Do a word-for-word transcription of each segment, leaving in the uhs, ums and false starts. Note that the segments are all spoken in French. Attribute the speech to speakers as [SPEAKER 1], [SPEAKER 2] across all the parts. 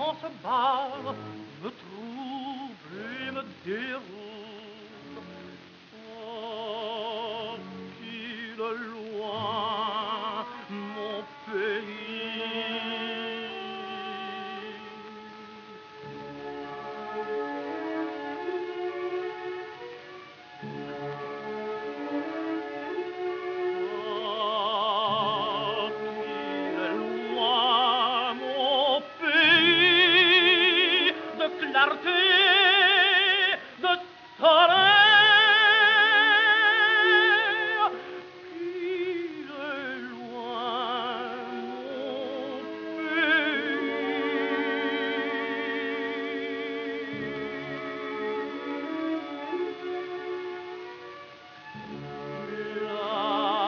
[SPEAKER 1] vent se bat, me trouble et me déroute. Oh, qu'il est loin, mon pays. Clarté de soleil, qu'il est loin mon pays. Là,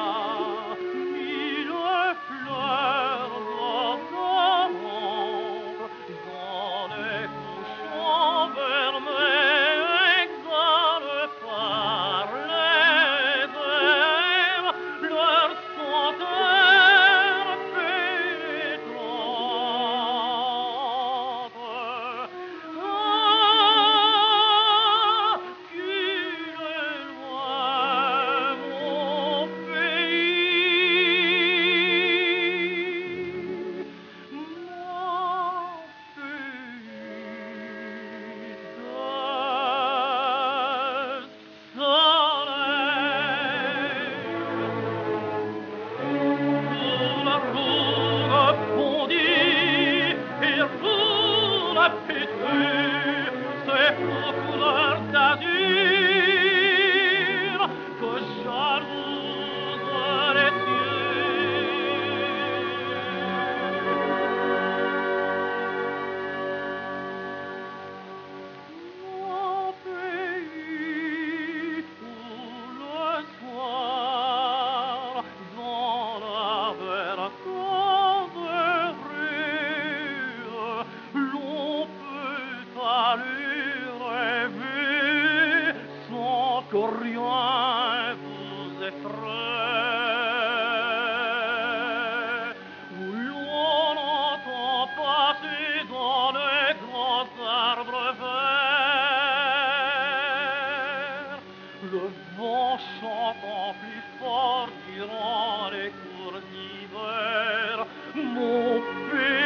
[SPEAKER 1] mille fleurs odorante dans les c'est aux couleurs d'azur que jalouse les Mon pays où le soir dans la verdure l'on peut aller rêver sans que rien vous effraie, où l'on entend passer dans les grands arbres verts le vent chantant plus fort durant les courts hivers. Mon pays